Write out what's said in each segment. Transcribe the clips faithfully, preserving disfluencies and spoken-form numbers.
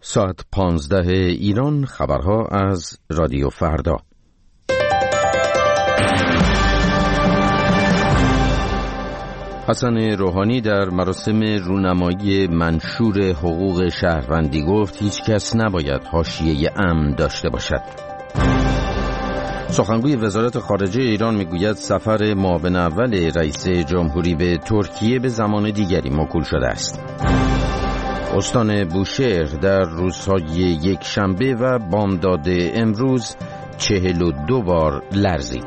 ساعت پانزده ایران، خبرها از رادیو فردا. حسن روحانی در مراسم رونمایی منشور حقوق شهروندی گفت هیچ کس نباید حاشیه امن داشته باشد. سخنگوی وزارت خارجه ایران میگوید سفر معاون اول رئیس جمهوری به ترکیه به زمان دیگری موکول شده است. استان بوشهر در روزهای یک شنبه و بامداد امروز چهل و دو بار لرزید.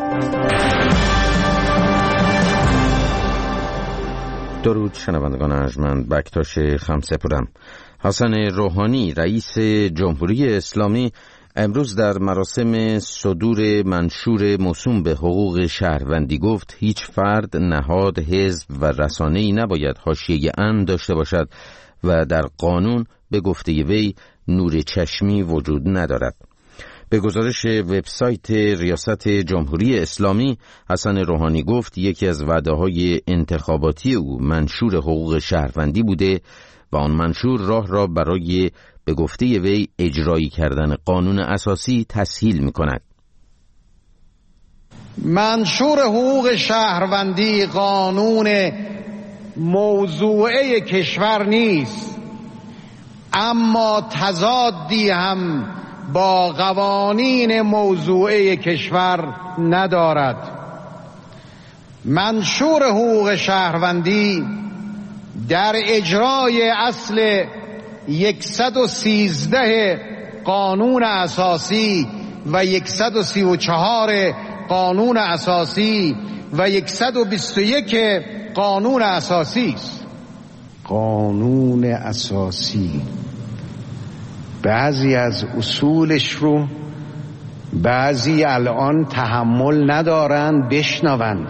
درود شنوندگان ارجمند، بکتاش خمسپورم. حسن روحانی رئیس جمهوری اسلامی امروز در مراسم صدور منشور موسوم به حقوق شهروندی گفت هیچ فرد، نهاد، حزب و رسانه‌ای نباید حاشیه امن داشته باشد و در قانون به گفته وی نور چشمی وجود ندارد. به گزارش وبسایت ریاست جمهوری اسلامی، حسن روحانی گفت یکی از وعده‌های انتخاباتی او منشور حقوق شهروندی بوده و آن منشور راه را برای به گفته وی اجرایی کردن قانون اساسی تسهیل می‌کند. منشور حقوق شهروندی قانون موضوعه کشور نیست، اما تضادی هم با قوانین موضوعه کشور ندارد. منشور حقوق شهروندی در اجرای اصل صد و سیزده قانون اساسی و صد و سی و چهار قانون اساسی و صد و بیست و یک قانون اساسی است. قانون اساسی بعضی از اصولش رو بعضی الان تحمل ندارند بشنوند.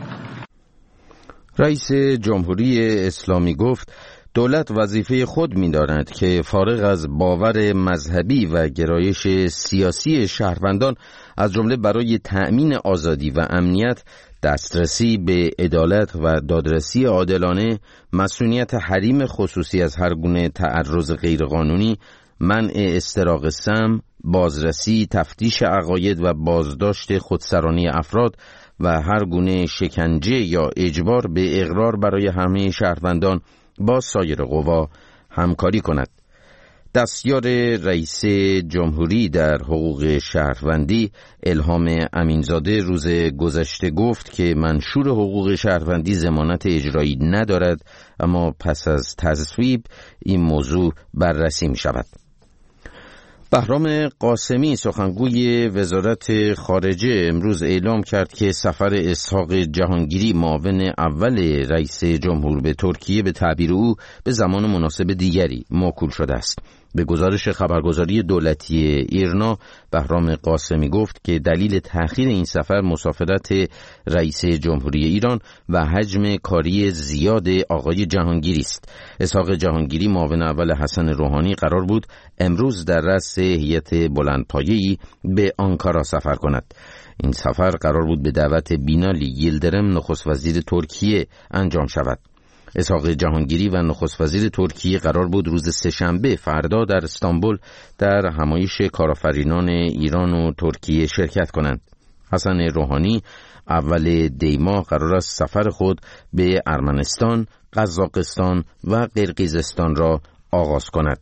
رئیس جمهوری اسلامی گفت دولت وظیفه خود می‌داند که فارغ از باور مذهبی و گرایش سیاسی شهروندان، از جمله برای تأمین آزادی و امنیت، دسترسی به عدالت و دادرسی عادلانه، مسئولیت حریم خصوصی از هر گونه تعرض غیرقانونی، منع استراق سم، بازرسی، تفتیش عقاید و بازداشت خودسرانی افراد و هر گونه شکنجه یا اجبار به اقرار برای همه شهروندان با سایر قوا همکاری کند. دستیار رئیس جمهوری در حقوق شهروندی الهام امینزاده روز گذشته گفت که منشور حقوق شهروندی ضمانت اجرایی ندارد، اما پس از تصویب این موضوع بررسی می شود. بهرام قاسمی سخنگوی وزارت خارجه امروز اعلام کرد که سفر اسحاق جهانگیری معاون اول رئیس جمهور به ترکیه به تعبیر او به زمان مناسب دیگری موکول شده است. به گزارش خبرگزاری دولتی ایرنا، بهرام قاسمی گفت که دلیل تأخیر این سفر مسافرت رئیس جمهوری ایران و حجم کاری زیاد آقای جهانگیری است. اسحاق جهانگیری معاون اول حسن روحانی قرار بود امروز در رأس هیئت بلندپایه‌ای به آنکارا سفر کند. این سفر قرار بود به دعوت بینالی ییلدرم نخست وزیر ترکیه انجام شود. اسحاق جهانگیری و نخست وزیر ترکیه قرار بود روز سه‌شنبه فردا در استانبول در همایش کارآفرینان ایران و ترکیه شرکت کنند. حسن روحانی اول دی ماه قرار است سفر خود به ارمنستان، قزاقستان و قرقیزستان را آغاز کند.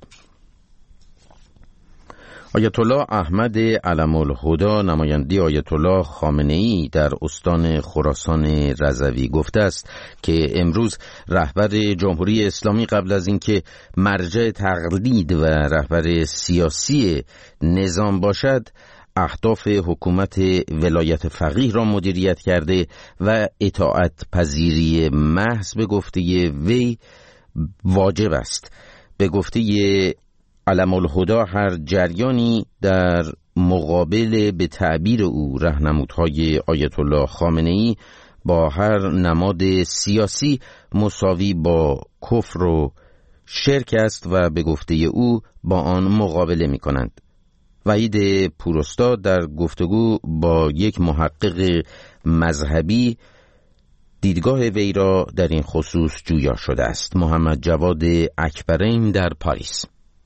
آیت الله احمد علم الهدا نماینده آیت الله خامنه‌ای در استان خراسان رضوی گفته است که امروز رهبر جمهوری اسلامی قبل از اینکه مرجع تقلید و رهبر سیاسی نظام باشد، اهداف حکومت ولایت فقیه را مدیریت کرده و اطاعت پذیری محض به گفته وی واجب است. به گفته علم الهدا هر جریانی در مقابل به تعبیر او راهنمودهای آیت الله خامنه‌ای با هر نماد سیاسی مساوی با کفر و شرک است و به گفته او با آن مقابله می کنند. وحید پوراستاد در گفتگو با یک محقق مذهبی دیدگاه وی را در این خصوص جویا شده است. محمد جواد اکبرین در پاریس.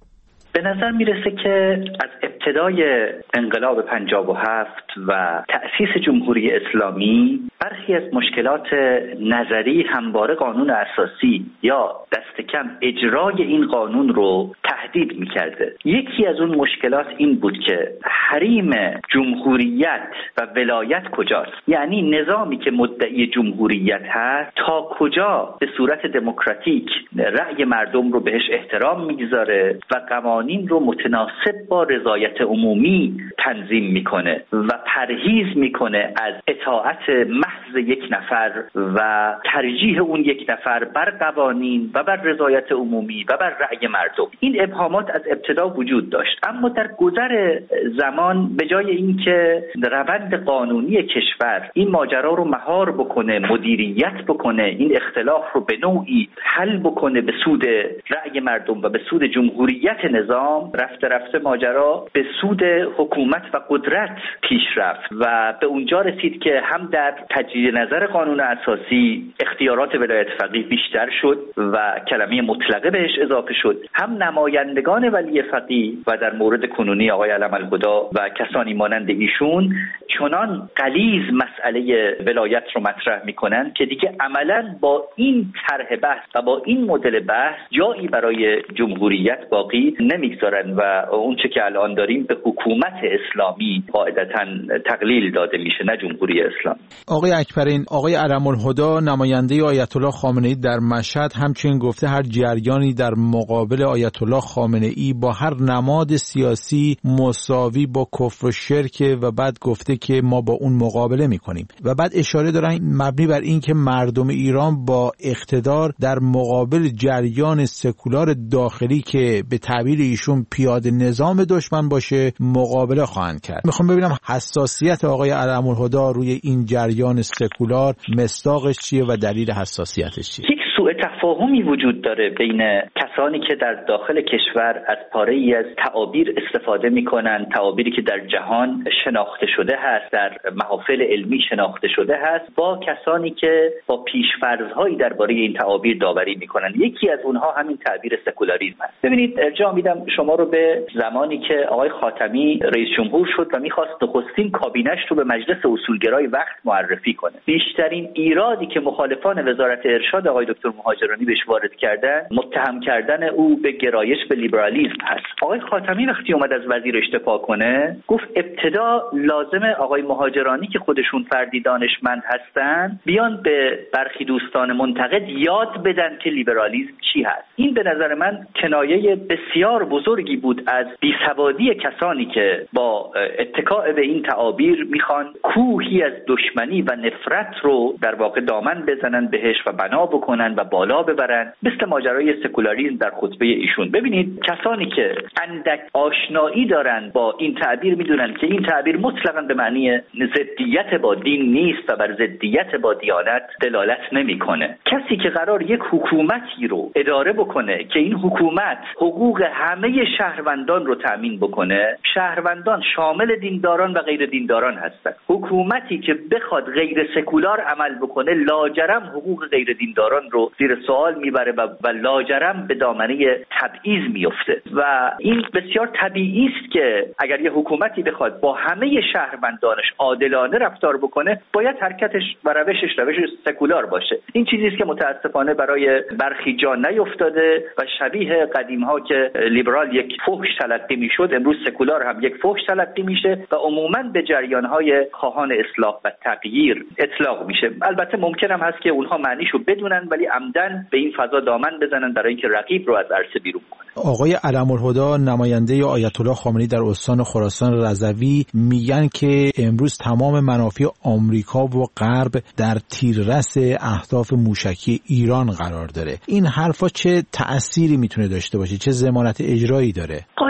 به نظر میرسه که از ابتدای انقلاب پنجاه و هفت و تأسیس جمهوری اسلامی برخی از مشکلات نظری همواره قانون اساسی یا دست کم اجرای این قانون رو تهدید میکرده. یکی از اون مشکلات این بود که حریم جمهوریت و ولایت کجاست؟ یعنی نظامی که مدعی جمهوریت هست تا کجا به صورت دموکراتیک رأی مردم رو بهش احترام میگذاره و قوانین رو متناسب با رضایت عمومی تنظیم میکنه و پرهیز میکنه از اطاعت محض یک نفر و ترجیح اون یک نفر بر قوانین و بر رضایت عمومی و بر رأی مردم. این ابهامات از ابتدا وجود داشت، اما در گذر زمان به جای اینکه روند قانونی کشور این ماجرا رو مهار بکنه، مدیریت بکنه، این اختلاف رو به نوعی حل بکنه به سود رأی مردم و به سود جمهوریت نظام، رفته رفته ماجرا به سود حکومت و قدرت پیش رفت و به اونجا رسید که هم در تجدید نظر قانون اساسی اختیارات ولایت فقیه بیشتر شد و کلمه مطلقه بهش اضافه شد، هم نمایندگان ولی فقیه و در مورد کنونی آقای علم الهدی و کسانی مانند ایشون چنان غلیظ مسئله ولایت رو مطرح میکنن که دیگه عملاً با این طرح بحث و با این مدل بحث جایی برای جمهوریت باقی نمیگذارن و اون چه که الان داریم به حکومت اسلامی قاعدتاً تقلیل داده میشه، نه جمهوری اسلامی. آقای اکبرین، آقای علم الهدی نماینده آیت الله خامنه ای در مشهد همچنین گفته هر جریانی در مقابل آیت الله خامنه ای با هر نماد سیاسی مساوی با کفر و شرک و بعد گفته که ما با اون مقابله میکنیم و بعد اشاره دارن مبنی بر این که مردم ایران با اقتدار در مقابل جریان سکولار داخلی که به تعبیر ایشون پیاده نظام دشمن باشه مقابله خواهند کرد. میخوام ببینم حساسیت آقای علم الهدی روی این جریان سکولار مصداقش چیه و دلیل حساسیتش چیه؟ یک سوء تفاهمی وجود داره بین کسانی که در داخل کشور از پاره‌ای از تعابیر استفاده میکنن، تعابیری که در جهان شناخته شده هست، در محافل علمی شناخته شده هست، با کسانی که با پیش‌فرض‌هایی درباره این تعابیر داوری میکنن. یکی از اونها همین تعبیر سکولاریسم است. ببینید، ارجاع میدم شما رو به زمانی که آقای خاتمی رئیس جمهور شد و میخواست نخستین کابینش رو به مجلس اصولگرای وقت معرفی کنه. بیشترین ایرادی که مخالفان وزارت ارشاد آقای دکتر مهاجرانی بهش وارد کردن، متهم کردن او به گرایش به لیبرالیسم هست. آقای خاتمی وقتی اومد از وزیرش دفاع کنه، گفت ابتدا لازمه آقای مهاجرانی که خودشون فردی دانشمند هستن بیان به برخی دوستان منتقد یاد بدن که لیبرالیسم چی هست. این به نظر من کنایه بسیار بزرگی بود از بیسوادی کسانی که با اتکاء به این تعابیر میخوان کوهی از دشمنی و نفرت رو در واقع دامن بزنن بهش و بنا بکنن و بالا ببرن، مثل ماجرای سکولاریسم در خطبه ایشون. ببینید، کسانی که اندک آشنایی دارن با این تعبیر میدونن که این تعبیر مطلقاً به معنی ضدیت با دین نیست و بر ضدیت با دیانت دلالت نمیکنه. کسی که قرار یک حکومتی رو اداره بکنه که این حکومت حقوق همه شهروندان رو تامین بکنه، شهروندان شامل دینداران و غیر دینداران هستند. حکومتی که بخواد غیر سکولار عمل بکنه لاجرم حقوق غیر دینداران رو زیر سوال میبره و, و لاجرم به دامنه تبعیض میفته و این بسیار طبیعی است که اگر یه حکومتی بخواد با همه شهروندانش عادلانه رفتار بکنه باید حرکتش و روشش روش سکولار باشه. این چیزی است که متاسفانه برای برخی جا نیفتاده و شبیه قدیم ها که لیبرال یک فحش تلقی میشد، امروز سکولار هم یک فحش تلقی میشه و عموما به جریان های خواهان اصلاح و تغییر اطلاق میشه. البته ممکن هم هست که اونها معنیشو بدونن ولی عمدن به این فضا دامن بزنن برای اینکه رقیب رو از عرصه بیرون کنن. آقای علم الهدی نماینده آیت الله خامنه‌ای در استان خراسان رضوی میگن که امروز تمام منافع آمریکا و غرب در تیررس اهداف موشکی ایران قرار داره. این حرفا چه تأثیری میتونه داشته باشه؟ چه ضمانت اجرایی داره؟ قاعدتاً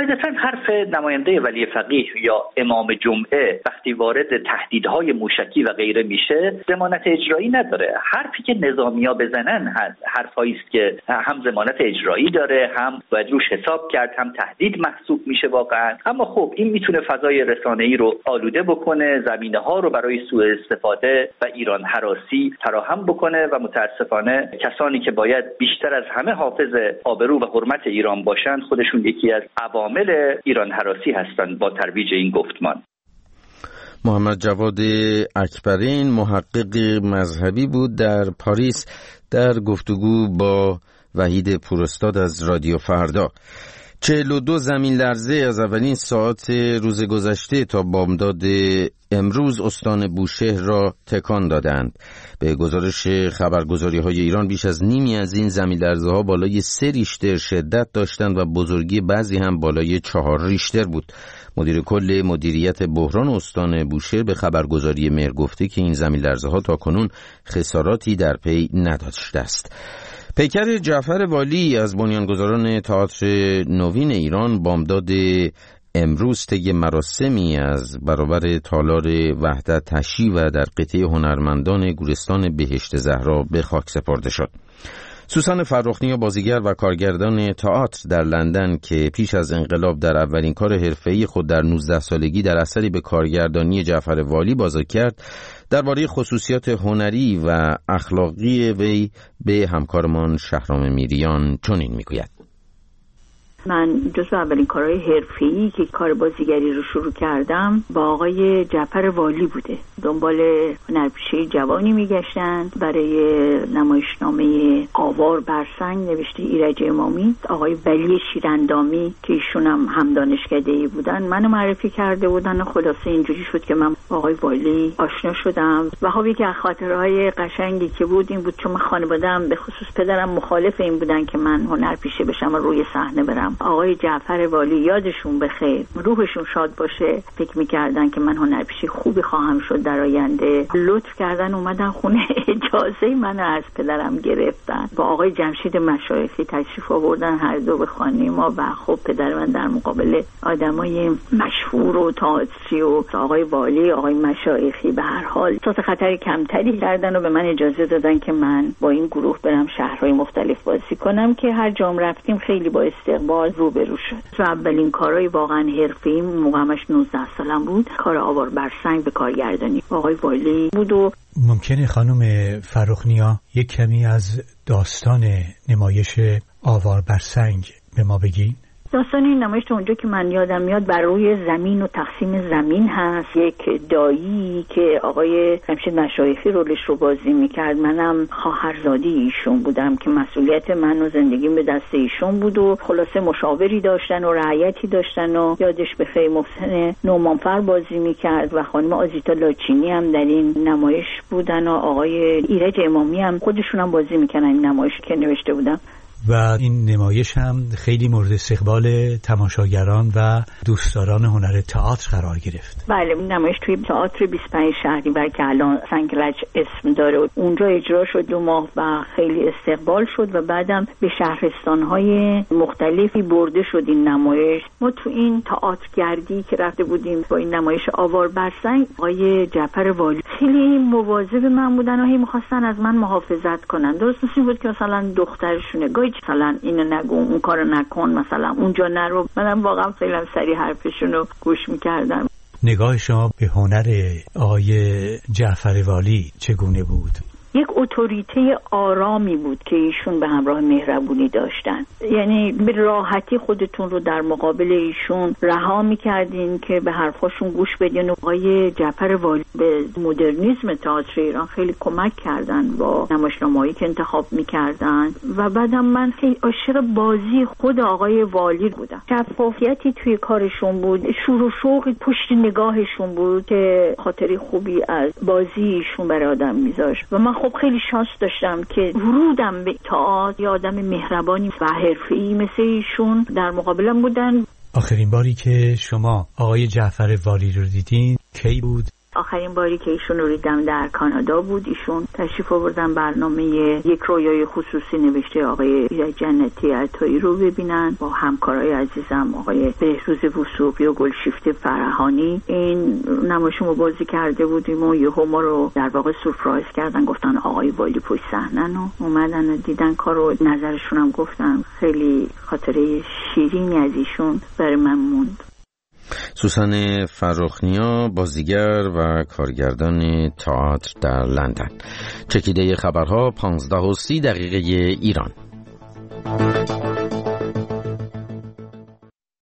قاعدتا حرف نماینده ولی فقیه یا امام جمعه وقتی وارد تهدیدهای موشکی و غیره میشه ضمانت اجرایی نداره. حرفی که نظامیا بزنن هست حرفایی است که هم ضمانت اجرایی داره، هم باید روش حساب کرد، هم تهدید محسوب میشه واقعا. اما خب این میتونه فضای رسانه‌ای رو آلوده بکنه، زمینه‌ها رو برای سوء استفاده و ایران هراسی فراهم بکنه و متاسفانه کسانی که باید بیشتر از همه حافظ آبرو و حرمت ایران باشند خودشون یکی از عوامل ایران هراسی هستند با ترویج این گفتمان. محمد جواد اکبرین محقق مذهبی بود در پاریس در گفتگو با وحید پوراستاد از رادیو فردا. چهل و دو زمین لرزه از اولین ساعت روز گذشته تا بامداد امروز استان بوشهر را تکان دادند. به گزارش خبرگزاری‌های ایران بیش از نیمی از این زمین لرزه‌ها بالای سه ریشتر شدت داشتند و بزرگی بعضی هم بالای چهار ریشتر بود. مدیر کل مدیریت بحران استان بوشهر به خبرگزاری مهر گفته که این زمین لرزه‌ها تاکنون خساراتی در پی نداشته است. پیکر جعفر والی از بنیانگذاران تئاتر نوین ایران بامداد امروز طی مراسمی از برابر تالار وحدت تشییع و در قطعه هنرمندان گورستان بهشت زهرا به خاک سپرده شد. سوسن فرخنیا بازیگر و کارگردان تئاتر در لندن که پیش از انقلاب در اولین کار حرفه‌ای خود در نوزده سالگی در اثری به کارگردانی جعفر والی بازی کرد، درباره خصوصیات هنری و اخلاقی وی به همکارمان شهرام میریان چنین میگوید: من جزو اولین کارهای حرفه‌ای که کار بازیگری رو شروع کردم با آقای جعفر والی بوده. دنبال هنرپیشه جوانی میگشتن برای نمایشنامه آوار بر سنگ نوشته ایرج امامی. آقای ولی شیراندامی که ایشون هم هم دانشکده‌ای بودن منو معرفی کرده بودن و خلاصه اینجوری شد که من با آقای والی آشنا شدم. و خب یکی از خاطرهای قشنگی که بود این بود چون من خانواده‌ام به خصوص پدرم مخالف این بودن که من هنرپیشه بشم و روی صحنه برم. آقای جعفر والی یادشون بخیر، روحشون شاد باشه، فکر می‌کردن که من هنرپیشه خوبی خواهم شد در آینده. لطف کردن اومدن خونه، اجازه منو از پدرم گرفتن. با آقای جمشید مشایخی تشریف آوردن هر دو به خانه ما و خب پدر من در مقابل آدمای مشهور و تئاتری و آقای والی، آقای مشایخی به هر حال تحت خطر کمتری کردن و به من اجازه دادن که من با این گروه برم شهرهای مختلف بازی کنم که هر جام رفتیم خیلی با استقبال روبرو شد. تو اولین کارهای واقعا حرفه‌ای موقعش نوزده سالم بود، کار آوار بر سنگ به کارگردانی آقای والی بود. و ممکنه خانم فرخنیا یک کمی از داستان نمایش آوار بر سنگ به ما بگین؟ داستان این نمایش تا اونجا که من یادم میاد بر روی زمین و تقسیم زمین هست. یک دایی که آقای جمشید مشایخی رولش رو بازی میکرد، منم خواهرزادی ایشون بودم که مسئولیت من و زندگیم به دست ایشون بود و خلاصه مشاوری داشتن و رعایتی داشتن و یادش به خیر محسن نومانفر بازی میکرد و خانم آزیتا لاچینی هم در این نمایش بودن و آقای ایرج امامی هم خودشون هم بازی میکنن این نمایش که نوشته بودم. و این نمایش هم خیلی مورد استقبال تماشاگران و دوستداران هنر تئاتر قرار گرفت. بله، این نمایش توی تئاتر بیست و پنج شهریور که الان سنگلج اسم داره اونجا اجرا شد دو ماه و خیلی استقبال شد و بعدم به شهرستان‌های مختلفی برده شد این نمایش. ما تو این تئاتر گردی که رفته بودیم با این نمایش آوار بر سنگ، آقای جعفر والی خیلی مواظب من بودن و هی می‌خواستن از من محافظت کنن. درست مثل بود که مثلا دخترشونه گاهی مثلا اینو نگو، اون کارو نکن، مثلا اونجا نرو. منم واقعا خیلی سری حرفشون رو گوش میکردم. نگاه شما به هنر آقای جعفر والی چگونه بود؟ یک اتوریته آرامی بود که ایشون به همراه مهربونی داشتن. یعنی به راحتی خودتون رو در مقابل ایشون رها می‌کردین که به حرفاشون گوش بدین. آقای جعفر والی به مدرنیسم تئاتر ایران خیلی کمک کردن با نمایشنامه‌ای که انتخاب می‌کردن و بعدم من خیلی عاشق بازی خود آقای والی بودم. شفافیتی توی کارشون بود، شور و شوقی پشت نگاهشون بود که خاطری خوبی از بازی ایشون برای آدم می‌ذاشت و من خب خیلی شانس داشتم که ورودم به تئاتر یه آدم مهربانی و حرفه‌ای مثل ایشون در مقابلم بودن. آخرین باری که شما آقای جعفر والی رو دیدین کی بود آخرین باری که ایشون رو دیدم در کانادا بود. ایشون تشریف آوردن برنامه یک رویای خصوصی نوشته آقای جنتی عطایی رو ببینن با همکارای عزیزم آقای بهروز وثوقی و گلشیفته فرهانی. این نمایش رو بازی کرده بودیم و یهو ما رو در واقع سورپرایز کردن، گفتن آقای والی پشت صحنن و اومدن و دیدن کارو، نظرشون هم گفتن. خیلی خاطره شیرینی از ایشون برای من موند. سوسن فرخ‌نیا، بازیگر و کارگردان تئاتر در لندن. چکیده خبرها پانزده و سی دقیقه ایران.